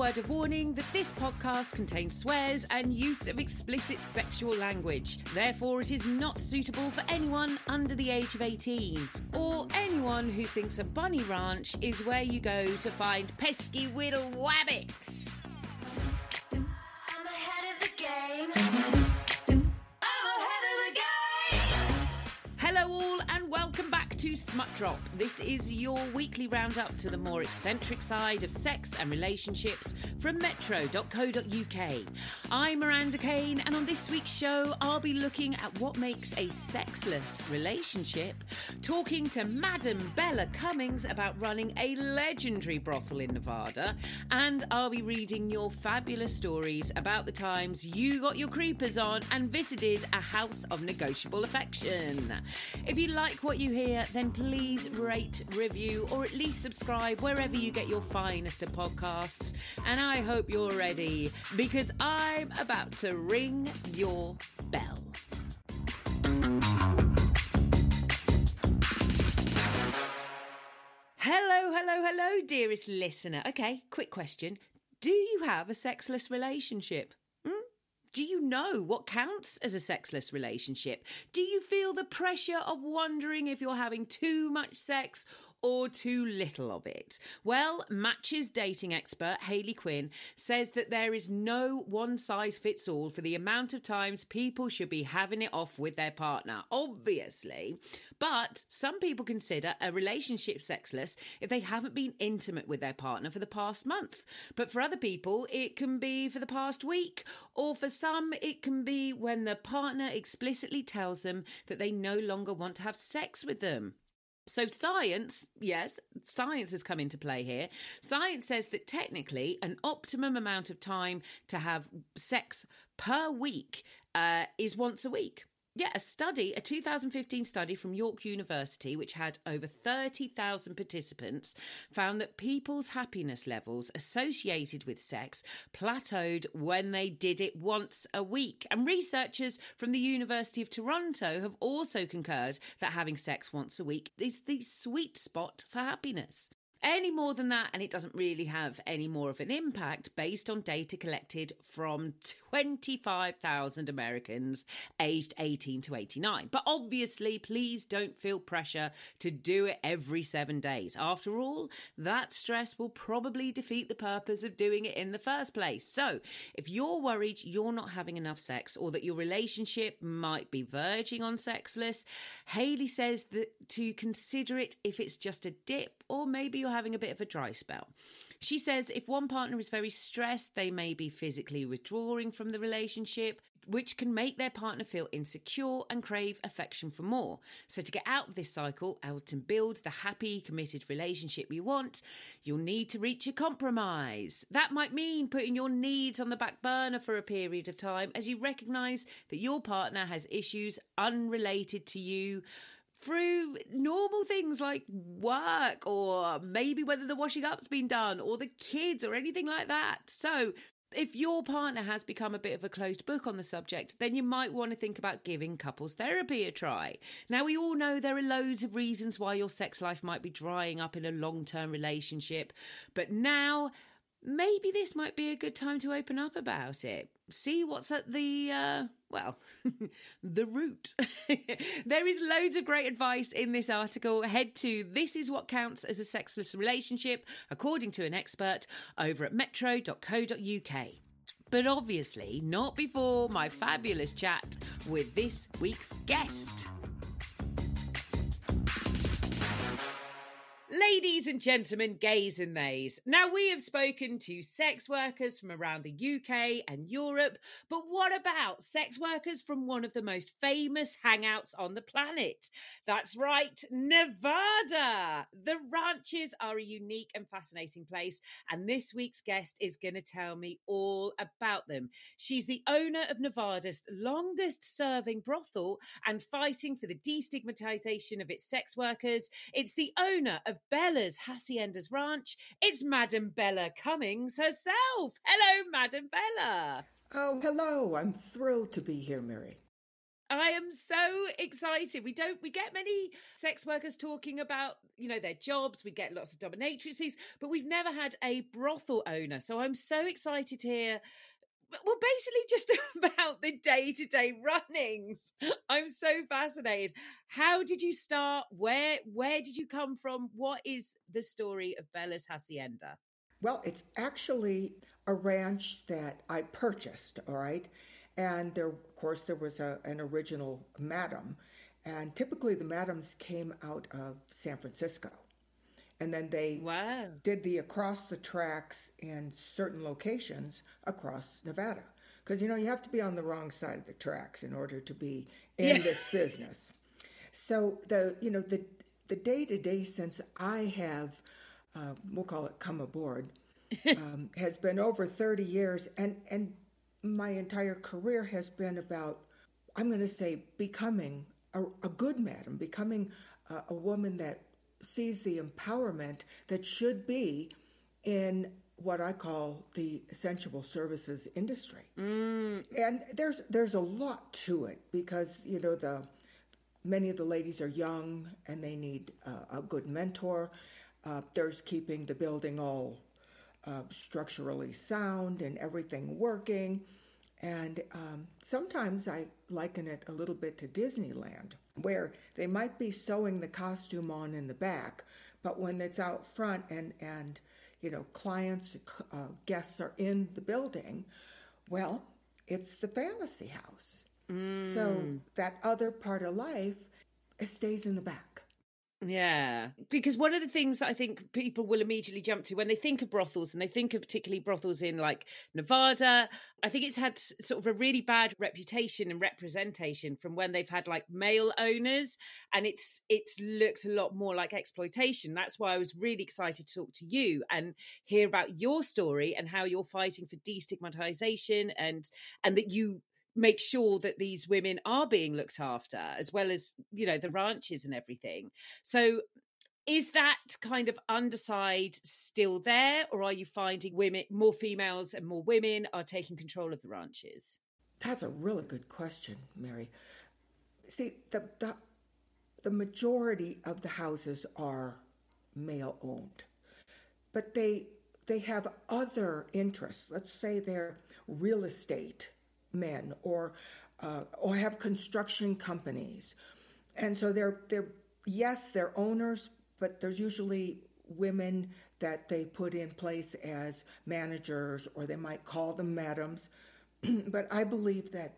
word of warning that this podcast contains swears and use of explicit sexual language. Therefore, it is not suitable for anyone under the age of 18 or anyone who thinks a bunny ranch is where you go to find pesky whittle wabbits. I'm ahead of the game. I'm ahead of the game. Hello all and welcome back to Smut Drop. This is your weekly roundup to the more eccentric side of sex and relationships from metro.co.uk. I'm Miranda Kane, and on this week's show I'll be looking at what makes a sexless relationship, talking to Madam Bella Cummings about running a legendary brothel in Nevada, and I'll be reading your fabulous stories about the times you got your creepers on and visited a house of negotiable affection. If you like what you hear, then please rate, review, or at least subscribe wherever you get your finest of podcasts. And I hope you're ready, because I'm about to ring your bell. Hello, dearest listener. Okay, quick question. Do you have a sexless relationship? Do you know what counts as a sexless relationship? Do you feel the pressure of wondering if you're having too much sex or too little of it? Well, Match's dating expert, Hayley Quinn, says that there is no one-size-fits-all for the amount of times people should be having it off with their partner, obviously. But some people consider a relationship sexless if they haven't been intimate with their partner for the past month. But for other people, it can be for the past week, or for some, it can be when the partner explicitly tells them that they no longer want to have sex with them. So science has come into play here. Science says that technically an optimum amount of time to have sex per week is once a week. Yeah, a 2015 study from York University, which had over 30,000 participants, found that people's happiness levels associated with sex plateaued when they did it once a week. And researchers from the University of Toronto have also concurred that having sex once a week is the sweet spot for happiness. Any more than that, and it doesn't really have any more of an impact based on data collected from 25,000 Americans aged 18 to 89. But obviously, please don't feel pressure to do it every 7 days. After all, that stress will probably defeat the purpose of doing it in the first place. So, if you're worried you're not having enough sex or that your relationship might be verging on sexless, Hayley says that to consider it if it's just a dip or maybe you're having a bit of a dry spell. She says if one partner is very stressed, they may be physically withdrawing from the relationship, which can make their partner feel insecure and crave affection for more. So to get out of this cycle, out and build the happy, committed relationship you want, you'll need to reach a compromise. That might mean putting your needs on the back burner for a period of time as you recognise that your partner has issues unrelated to you, through normal things like work or maybe whether the washing up's been done or the kids or anything like that. So if your partner has become a bit of a closed book on the subject, then you might want to think about giving couples therapy a try. Now, we all know there are loads of reasons why your sex life might be drying up in a long-term relationship, but now maybe this might be a good time to open up about it. See what's at the, the root. There is loads of great advice in this article. Head to This Is What Counts as a Sexless Relationship, according to an expert, over at metro.co.uk. But obviously not before my fabulous chat with this week's guest. Ladies and gentlemen, gays and theys. Now, we have spoken to sex workers from around the UK and Europe, but what about sex workers from one of the most famous hangouts on the planet? That's right, Nevada. The ranches are a unique and fascinating place, and this week's guest is going to tell me all about them. She's the owner of Nevada's longest-serving brothel and fighting for the destigmatization of its sex workers. It's the owner of Bella's Hacienda's Ranch. It's Madam Bella Cummings herself. Hello, Madam Bella. Oh, hello. I'm thrilled to be here, Mary. I am so excited. We get many sex workers talking about, their jobs. We get lots of dominatrices, but we've never had a brothel owner. So I'm so excited to hear, well, basically just about the day-to-day runnings. I'm so fascinated. How did you start? Where did you come from? What is the story of Bella's Hacienda? Well, it's actually a ranch that I purchased, all right? And there, of course, there was an original madam. And typically the madams came out of San Francisco. And then they did the across the tracks in certain locations across Nevada. Because, you have to be on the wrong side of the tracks in order to be in this business. So the day-to-day since I have, we'll call it come aboard, has been over 30 years. And my entire career has been about, I'm going to say, becoming a good madam, becoming a woman that sees the empowerment that should be in what I call the sensual services industry. And there's a lot to it because, many of the ladies are young and they need a good mentor. There's keeping the building all structurally sound and everything working. And sometimes I liken it a little bit to Disneyland, where they might be sewing the costume on in the back, but when it's out front and clients, guests are in the building, well, it's the fantasy house. So that other part of life, it stays in the back. Yeah, because one of the things that I think people will immediately jump to when they think of brothels, and they think of particularly brothels in like Nevada, I think it's had sort of a really bad reputation and representation from when they've had like male owners, and it's looked a lot more like exploitation. That's why I was really excited to talk to you and hear about your story and how you're fighting for destigmatization and that you make sure that these women are being looked after, as well as, the ranches and everything. So is that kind of underside still there, or are you finding women, more females and more women are taking control of the ranches? That's a really good question, Mary. See, the majority of the houses are male owned, but they have other interests. Let's say they're real estate men or have construction companies, and so they're owners, but there's usually women that they put in place as managers, or they might call them madams. But I believe that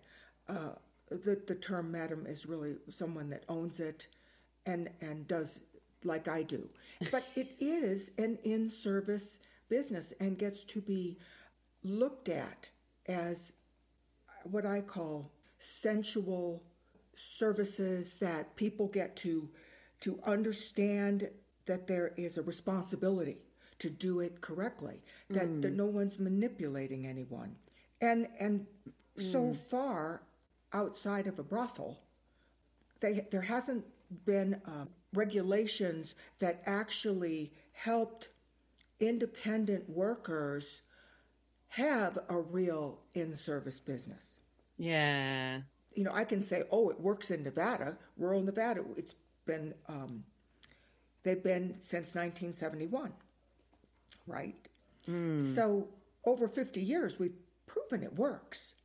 the term madam is really someone that owns it and does like I do. But it is an in-service business and gets to be looked at as what I call sensual services, that people get to understand that there is a responsibility to do it correctly, that no one's manipulating anyone. And so far, outside of a brothel, there hasn't been regulations that actually helped independent workers have a real in-service business. Yeah. I can say, it works in Nevada, rural Nevada. It's been, they've been since 1971, right? So over 50 years, we've proven it works.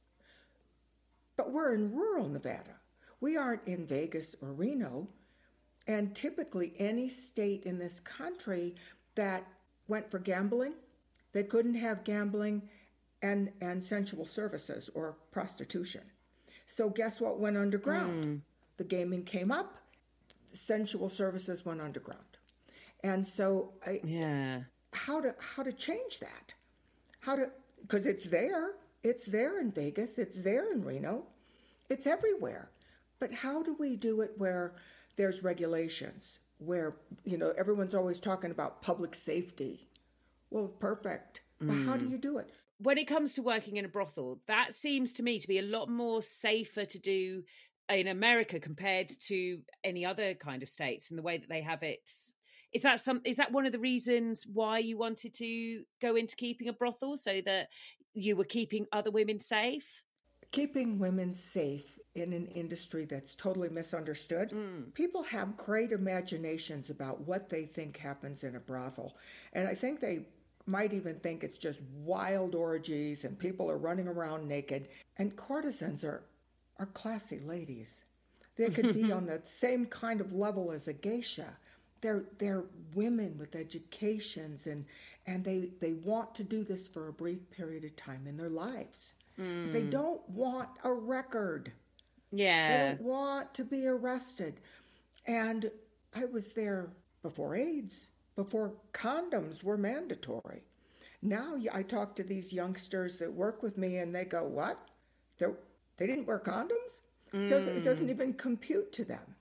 But we're in rural Nevada. We aren't in Vegas or Reno. And typically any state in this country that went for gambling, they couldn't have gambling and sensual services or prostitution. So guess what went underground? The gaming came up, sensual services went underground. And so how to change that? Because it's there in Vegas, it's there in Reno, it's everywhere. But how do we do it where there's regulations, where, everyone's always talking about public safety? Well, perfect. But how do you do it? When it comes to working in a brothel, that seems to me to be a lot more safer to do in America compared to any other kind of states, and the way that they have it. Is that one of the reasons why you wanted to go into keeping a brothel, so that you were keeping other women safe? keeping women safe in an industry that's totally misunderstood. People have great imaginations about what they think happens in a brothel. And I think they might even think it's just wild orgies and people are running around naked. And courtesans are classy ladies. They could be on the same kind of level as a geisha. They're women with educations and they want to do this for a brief period of time in their lives. But they don't want a record. Yeah. They don't want to be arrested. And I was there before AIDS, before condoms were mandatory. Now I talk to these youngsters that work with me and they go, what? They didn't wear condoms? It doesn't even compute to them.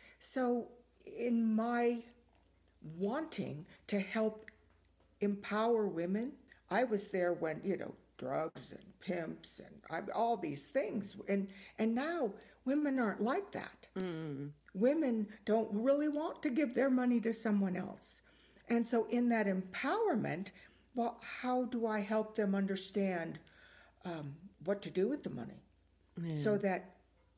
So in my wanting to help empower women, I was there when, drugs and pimps and all these things. And now women aren't like that. Women don't really want to give their money to someone else. And so in that empowerment, well, how do I help them understand what to do with the money so that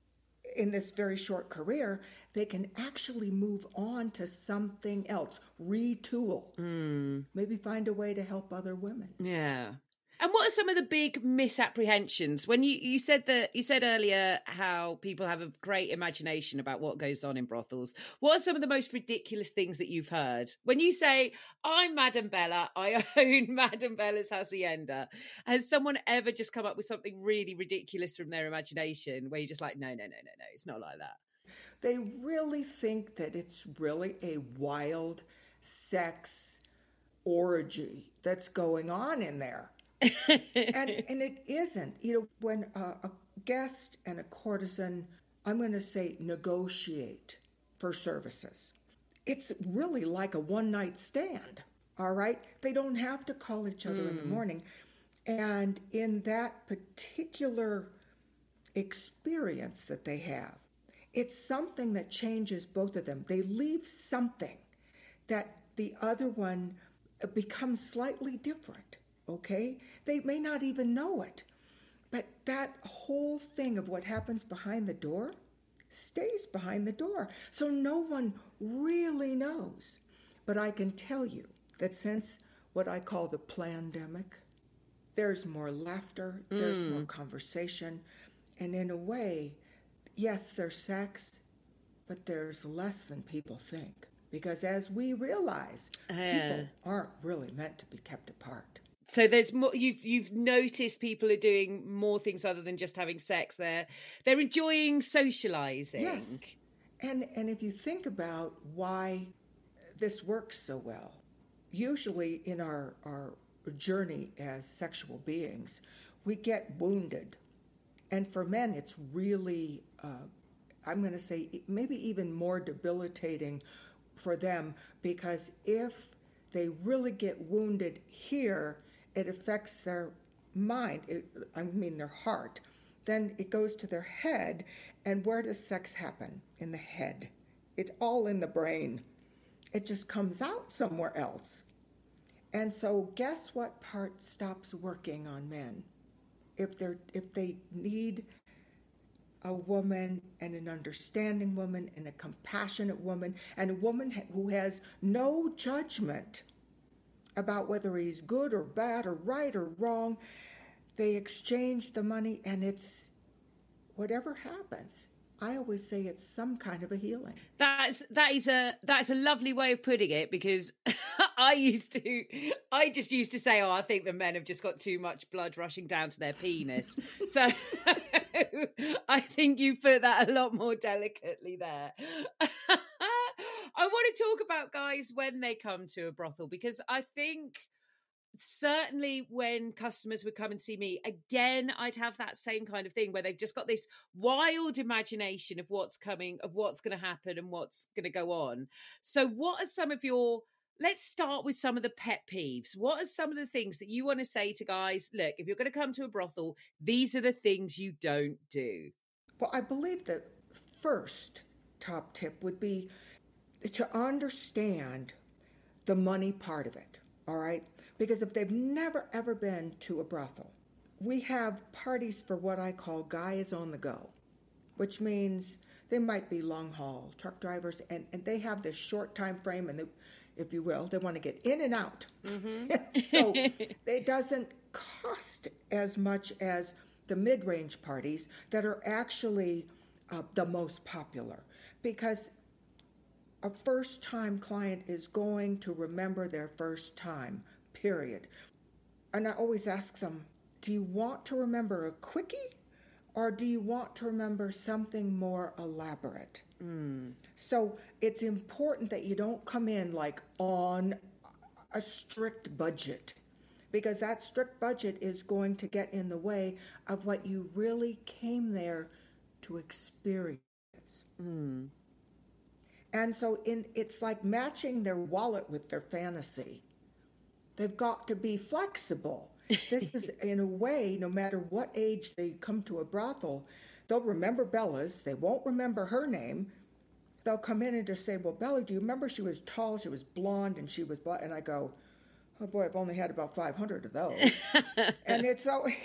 in this very short career, they can actually move on to something else, retool, maybe find a way to help other women. Yeah. And what are some of the big misapprehensions? When you said earlier how people have a great imagination about what goes on in brothels. What are some of the most ridiculous things that you've heard? When you say, I'm Madame Bella, I own Madame Bella's Hacienda, has someone ever just come up with something really ridiculous from their imagination where you're just like, no, it's not like that? They really think that it's really a wild sex orgy that's going on in there. and it isn't. When a guest and a courtesan, I'm going to say, negotiate for services, it's really like a one-night stand, all right? They don't have to call each other in the morning. And in that particular experience that they have, it's something that changes both of them. They leave something that the other one becomes slightly different. Okay? They may not even know it. But that whole thing of what happens behind the door stays behind the door. So no one really knows. But I can tell you that since what I call the plandemic, there's more laughter, there's more conversation. And in a way, yes, there's sex, but there's less than people think. Because as we realize, people aren't really meant to be kept apart. So there's more. You've noticed people are doing more things other than just having sex. They're enjoying socializing. Yes, and if you think about why this works so well, usually in our journey as sexual beings, we get wounded, and for men, it's really I'm going to say maybe even more debilitating for them because if they really get wounded here, it affects their mind, their heart. Then it goes to their head. And where does sex happen? In the head. It's all in the brain. It just comes out somewhere else. And so guess what part stops working on men? If they need a woman and an understanding woman and a compassionate woman and a woman who has no judgment about whether he's good or bad or right or wrong, they exchange the money and it's whatever happens. I always say it's some kind of a healing. That's a lovely way of putting it because I just used to say, I think the men have just got too much blood rushing down to their penis. So I think you put that a lot more delicately there. I want to talk about guys when they come to a brothel because I think certainly when customers would come and see me, again, I'd have that same kind of thing where they've just got this wild imagination of what's coming, of what's going to happen and what's going to go on. So what are some of let's start with some of the pet peeves. What are some of the things that you want to say to guys? Look, if you're going to come to a brothel, these are the things you don't do. Well, I believe that first top tip would be to understand the money part of it, all right? Because if they've never, ever been to a brothel we have parties for what I call guys on the go, which means they might be long haul truck drivers, and they have this short time frame, and if you will, they want to get in and out. So it doesn't cost as much as the mid-range parties that are actually the most popular, because a first-time client is going to remember their first time, period. And I always ask them, do you want to remember a quickie, or do you want to remember something more elaborate? So it's important that you don't come in like on a strict budget, because that strict budget is going to get in the way of what you really came there to experience. And so it's like matching their wallet with their fantasy. They've got to be flexible. This is, in a way, no matter what age they come to a brothel, they'll remember Bella's. They won't remember her name. They'll come in and just say, well, Bella, do you remember she was tall, she was blonde, and she was black? And I go, oh boy, I've only had about 500 of those. And it's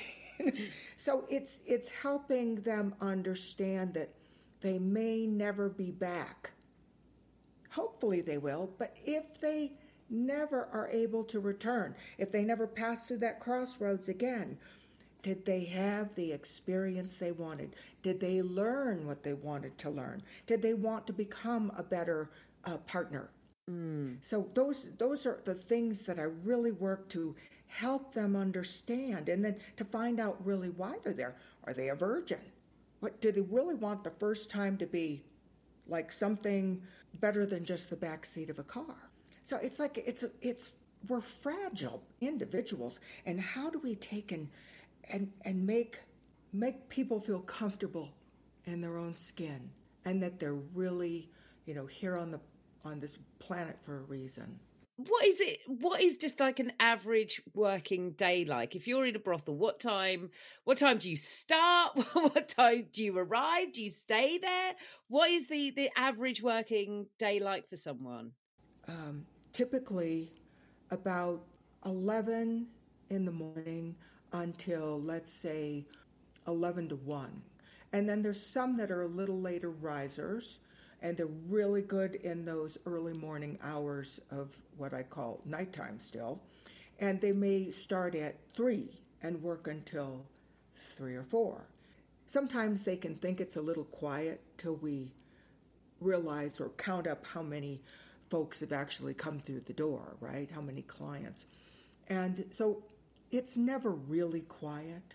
so it's helping them understand that they may never be back. Hopefully they will, but if they never are able to return, if they never pass through that crossroads again, did they have the experience they wanted? Did they learn what they wanted to learn? Did they want to become a better partner? So those are the things that I really work to help them understand, and then to find out really why they're there. Are they a virgin? What do they really want the first time to be? Like something better than just the back seat of a car. So it's like we're fragile individuals, and how do we take and make people feel comfortable in their own skin, and that they're really, here on this planet for a reason. What is just like an average working day like? If you're in a brothel, what time do you start? What time do you arrive? Do you stay there? What is the average working day like for someone? Typically about 11 in the morning until, let's say, 11 to 1. And then there's some that are a little later risers, and they're really good in those early morning hours of what I call nighttime still. And they may start at 3 and work until 3 or 4. Sometimes they can think it's a little quiet till we realize or count up how many folks have actually come through the door, right? How many clients. And so it's never really quiet.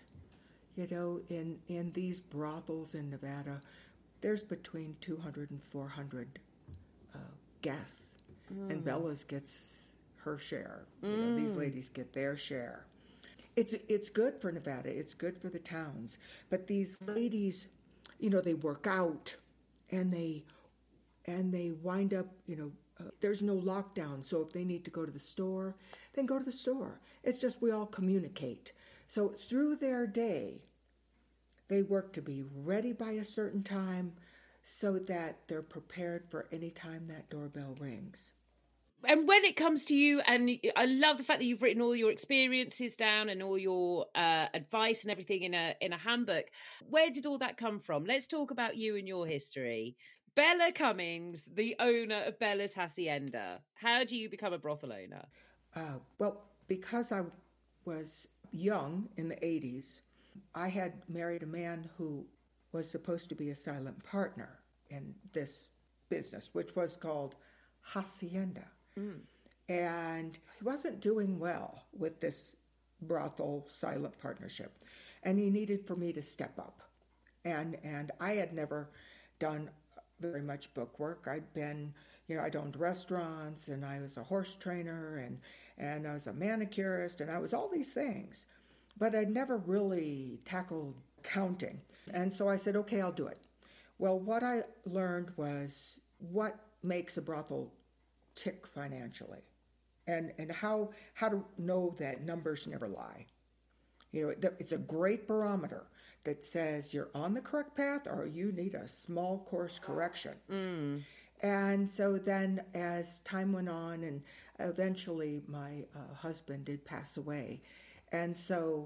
In these brothels in Nevada, there's between 200 and 400 guests, and Bella's gets her share. These ladies get their share. It's good for Nevada. It's good for the towns. But these ladies, they work out, and they wind up, there's no lockdown. So if they need to go to the store, then go to the store. It's just we all communicate. So through their day, they work to be ready by a certain time so that they're prepared for any time that doorbell rings. And when it comes to you, and I love the fact that you've written all your experiences down and all your advice and everything in a handbook. Where did all that come from? Let's talk about you and your history. Bella Cummings, the owner of Bella's Hacienda. How do you become a brothel owner? Well, because I was young in the 80s, I had married a man who was supposed to be a silent partner in this business, which was called Hacienda. And he wasn't doing well with this brothel silent partnership. And he needed for me to step up. And I had never done very much book work. I'd been, I'd owned restaurants, and I was a horse trainer, and I was a manicurist, and I was all these things. But I'd never really tackled counting. And so I said, okay, I'll do it. Well, what I learned was what makes a brothel tick financially, and how to know that numbers never lie. It's a great barometer that says you're on the correct path or you need a small course correction. And so then as time went on, and eventually my husband did pass away, and so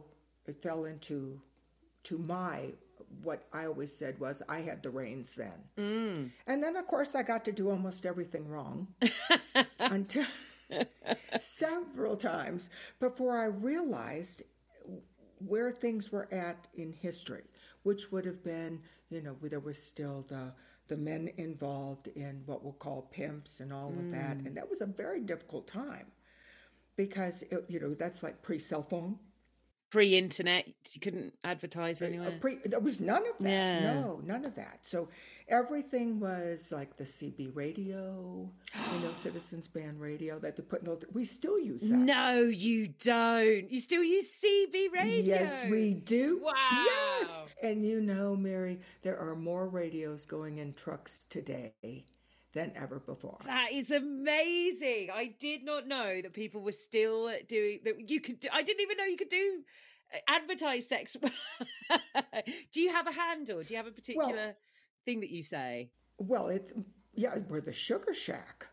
it fell into my, what I always said was I had the reins then. And then, of course, I got to do almost everything wrong until several times before I realized where things were at in history, which would have been, there was still the men involved in what we'll call pimps and all of that. And that was a very difficult time because, that's like pre-cell phone. Pre-internet, you couldn't advertise anywhere. There was none of that. Yeah. No, none of that. So everything was like the CB radio, Citizens Band radio that they put in we still use that. No, you don't. You still use CB radio? Yes, we do. Wow. Yes. And Mary, there are more radios going in trucks today than ever before. That is amazing. I did not know that people were still doing that. You could. I didn't even know you could do advertise sex. Do you have a handle? Do you have a particular thing that you say? Well, we're the Sugar Shack.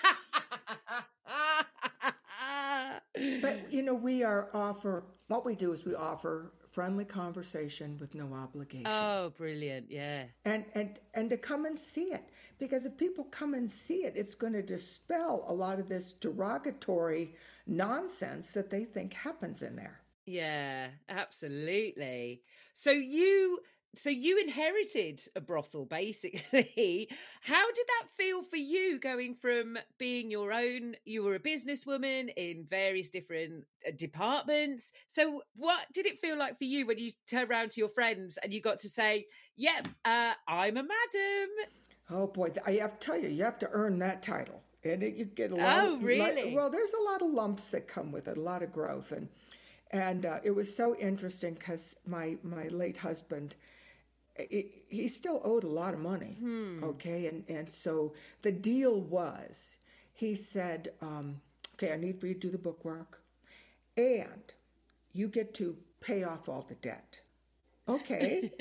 But what we do is we offer friendly conversation with no obligation. Oh, brilliant. Yeah. And to come and see it. Because if people come and see it, it's going to dispel a lot of this derogatory nonsense that they think happens in there. Yeah, absolutely. So you inherited a brothel, basically. How did that feel for you going from being your own? You were a businesswoman in various different departments. So what did it feel like for you when you turned around to your friends and you got to say, yep, I'm a madam? Oh, boy. I have to tell you have to earn that title. And you get a lot Oh, really? Well, there's a lot of lumps that come with it, a lot of growth. And it was so interesting because my late husband, he still owed a lot of money, okay? And so the deal was, he said, okay, I need for you to do the bookwork, and you get to pay off all the debt. Okay.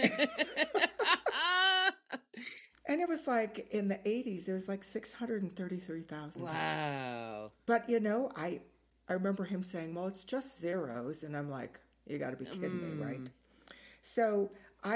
And it was like, in the 80s, it was like $633,000. Wow. But, I remember him saying, well, it's just zeros. And I'm like, you got to be kidding me, right? So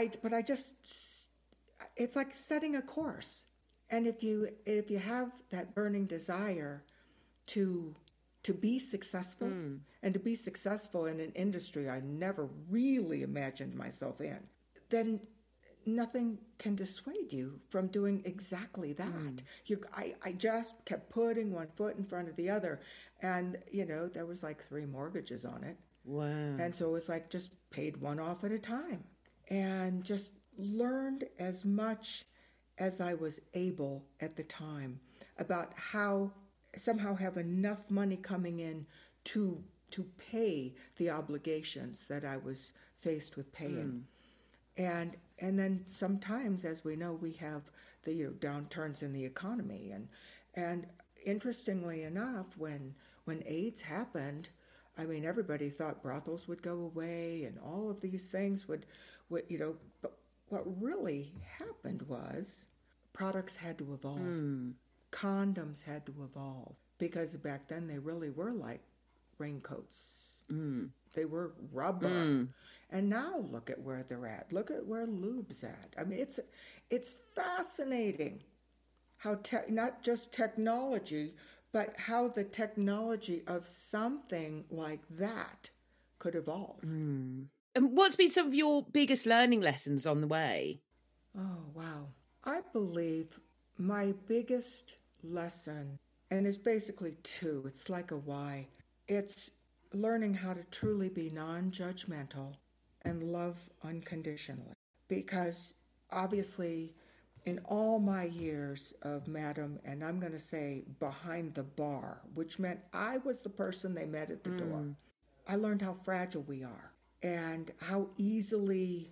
it's like setting a course. And if you have that burning desire to be successful and to be successful in an industry I never really imagined myself in, then nothing can dissuade you from doing exactly that. I just kept putting one foot in front of the other. And, there was like 3 mortgages on it. Wow. And so it was like just paid one off at a time. And just learned as much as I was able at the time about how somehow have enough money coming in to pay the obligations that I was faced with paying. And then sometimes, as we know, we have the downturns in the economy. And interestingly enough, when AIDS happened, I mean, everybody thought brothels would go away and all of these things would but what really happened was products had to evolve. Condoms had to evolve because back then they really were like raincoats. They were rubber. And now look at where they're at. Look at where lube's at. I mean, it's fascinating how not just technology, but how the technology of something like that could evolve. And what's been some of your biggest learning lessons on the way? Oh, wow. I believe my biggest lesson, and there's basically 2, it's like a why. It's learning how to truly be non-judgmental and love unconditionally. Because obviously, in all my years of Madam, and I'm going to say behind the bar, which meant I was the person they met at the door, I learned how fragile we are and how easily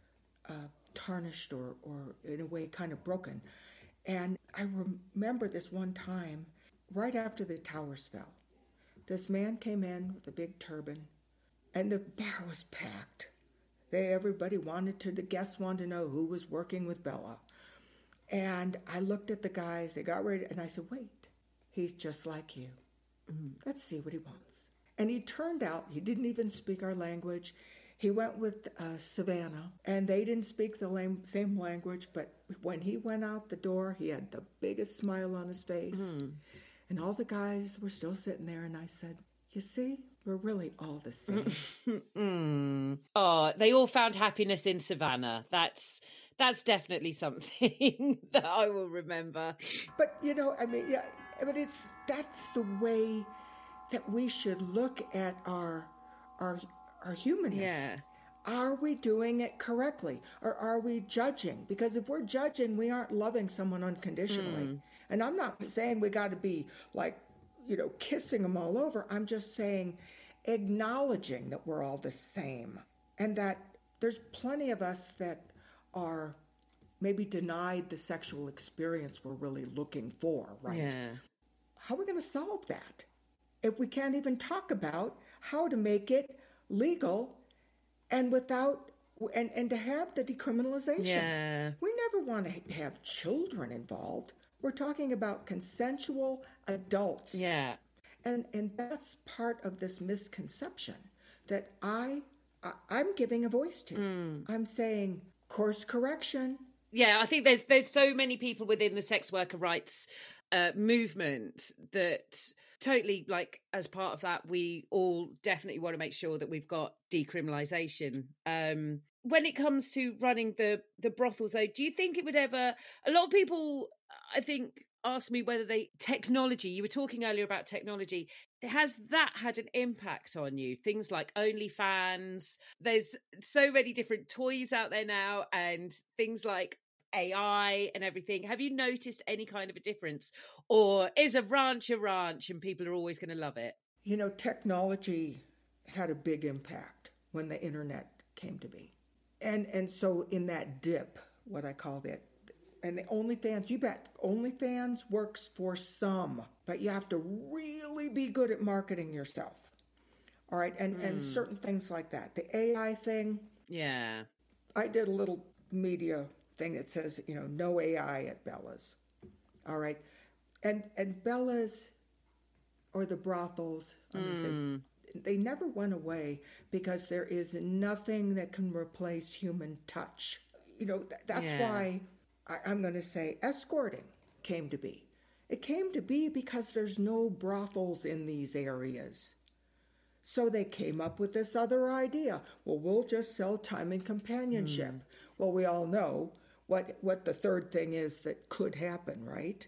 tarnished or in a way kind of broken. And I remember this one time, right after the towers fell, this man came in with a big turban, and the bar was packed. The guests wanted to know who was working with Bella. And I looked at the guys, they got ready, and I said, wait, he's just like you. Let's see what he wants. And he turned out, he didn't even speak our language. He went with Savannah, and they didn't speak the same language, but when he went out the door, he had the biggest smile on his face. And all the guys were still sitting there, and I said, you see, we're really all the same. Oh, they all found happiness in Savannah. That's definitely something that I will remember. But, I mean, yeah, but that's the way that we should look at our humanness. Yeah. Are we doing it correctly, or are we judging? Because if we're judging, we aren't loving someone unconditionally. And I'm not saying we got to be like, kissing them all over. I'm just saying acknowledging that we're all the same, and that there's plenty of us that are maybe denied the sexual experience we're really looking for, right? Yeah. How are we going to solve that if we can't even talk about how to make it legal and without and to have the decriminalization? Yeah. We never want to have children involved. We're talking about consensual adults. Yeah. And that's part of this misconception that I'm giving a voice to. I'm saying course correction. Yeah, I think there's so many people within the sex worker rights movement that totally, like, as part of that, we all definitely want to make sure that we've got decriminalisation. When it comes to running the brothels, though, do you think it would ever... A lot of people, I think, ask me whether technology, you were talking earlier about technology, has that had an impact on you? Things like OnlyFans, there's so many different toys out there now, and things like AI and everything. Have you noticed any kind of a difference? Or is a ranch and people are always going to love it? Technology had a big impact when the internet came to be. And so in that dip, what I call it, and the OnlyFans, you bet, OnlyFans works for some, but you have to really be good at marketing yourself. All right, and certain things like that. The AI thing. Yeah. I did a little media thing that says, no AI at Bella's. All right. And Bella's or the brothels, I'm going to say, they never went away because there is nothing that can replace human touch. That's why I'm going to say escorting came to be. It came to be because there's no brothels in these areas. So they came up with this other idea. Well, we'll just sell time and companionship. Well, we all know what the third thing is that could happen, right?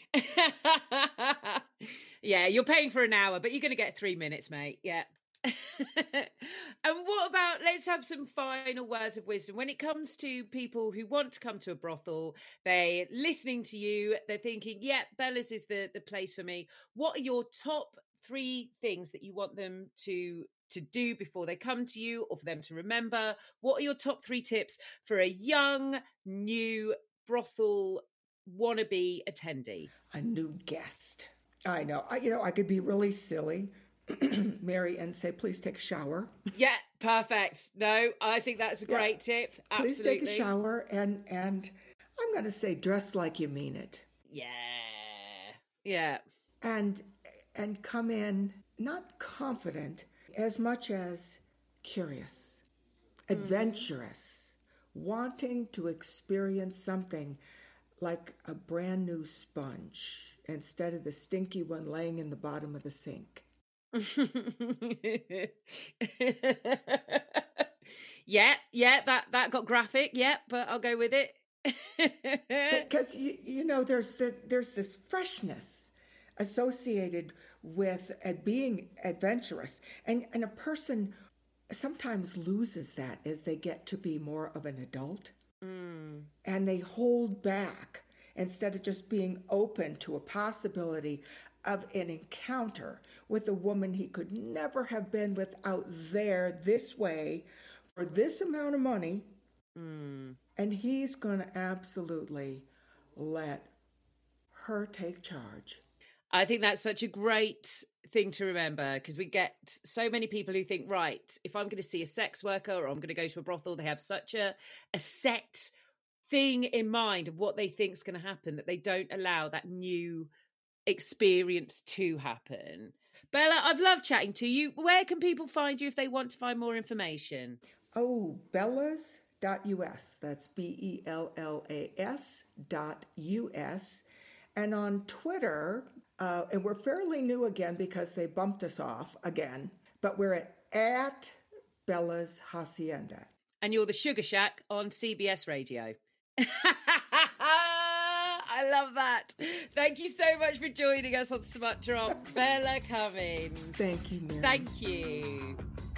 Yeah, you're paying for an hour, but you're going to get 3 minutes, mate. Yeah. And what about, let's have some final words of wisdom. When it comes to people who want to come to a brothel, they're listening to you, they're thinking, yeah, Bella's is the place for me. What are your top 3 things that you want them to do before they come to you, or for them to remember? What are your top 3 tips for a young, new brothel wannabe attendee? A new guest. I know. I could be really silly, Mary, and say, please take a shower. Yeah, perfect. No, I think that's a great tip. Absolutely. Please take a shower, and I'm going to say dress like you mean it. Yeah. And come in not confident as much as curious, adventurous, wanting to experience something like a brand new sponge instead of the stinky one laying in the bottom of the sink. Yeah, that got graphic. Yeah, but I'll go with it. Because there's this freshness associated with being adventurous, and a person sometimes loses that as they get to be more of an adult, and they hold back instead of just being open to a possibility of an encounter with a woman he could never have been without there this way for this amount of money, and he's going to absolutely let her take charge. I think that's such a great thing to remember, because we get so many people who think, right, if I'm going to see a sex worker or I'm going to go to a brothel, they have such a set thing in mind of what they think is going to happen that they don't allow that new experience to happen. Bella, I've loved chatting to you. Where can people find you if they want to find more information? Oh, Bellas.us. That's BELLAS.US. And on Twitter, and we're fairly new again because they bumped us off again, but we're at Bella's Hacienda. And you're the Sugar Shack on CBS Radio. I love that. Thank you so much for joining us on Smut Drop, Bella Cummins. Thank you, Mary. Thank you.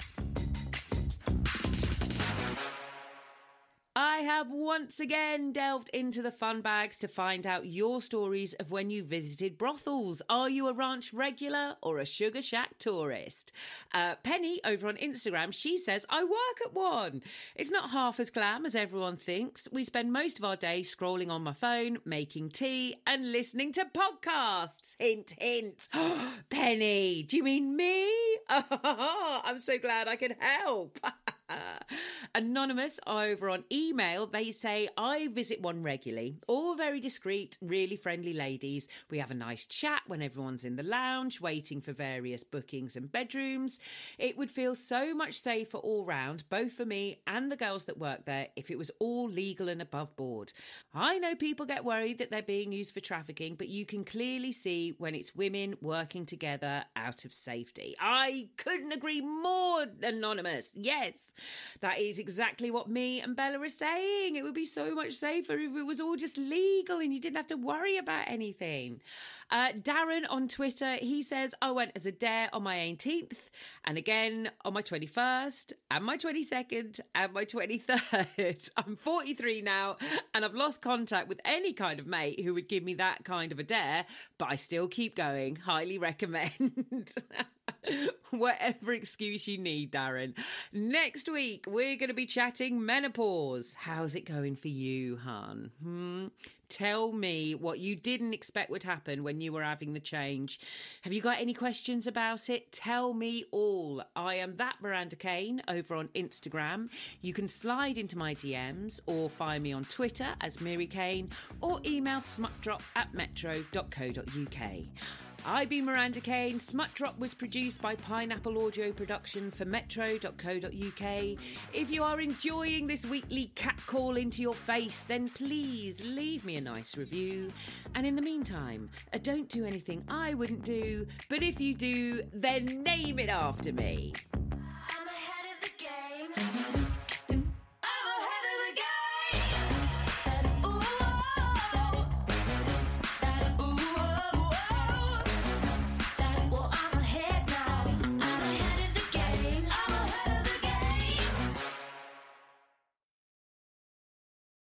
I have once again delved into the fun bags to find out your stories of when you visited brothels. Are you a ranch regular or a Sugar Shack tourist? Penny over on Instagram, she says, I work at one. It's not half as glam as everyone thinks. We spend most of our day scrolling on my phone, making tea and listening to podcasts. Hint, hint. Penny, do you mean me? I'm so glad I can help. Anonymous over on email, they say, I visit one regularly. All very discreet, really friendly ladies. We have a nice chat when everyone's in the lounge, waiting for various bookings and bedrooms. It would feel so much safer all round, both for me and the girls that work there, if it was all legal and above board. I know people get worried that they're being used for trafficking, but you can clearly see when it's women working together out of safety. I couldn't agree more, Anonymous. Yes. That is exactly what me and Bella are saying. It would be so much safer if it was all just legal and you didn't have to worry about anything. Darren on Twitter, he says, I went as a dare on my 18th and again on my 21st and my 22nd and my 23rd. I'm 43 now and I've lost contact with any kind of mate who would give me that kind of a dare, but I still keep going. Highly recommend. Whatever excuse you need, Darren. Next week, we're going to be chatting menopause. How's it going for you, hon? Tell me what you didn't expect would happen when you were having the change. Have you got any questions about it? Tell me all. I am that Miranda Kane over on Instagram. You can slide into my DMs or find me on Twitter as Miri Kane or email smutdrop@metro.co.uk. I've been Miranda Kane. Smut Drop was produced by Pineapple Audio Production for metro.co.uk. If you are enjoying this weekly catcall into your face, then please leave me a nice review. And in the meantime, don't do anything I wouldn't do, but if you do, then name it after me.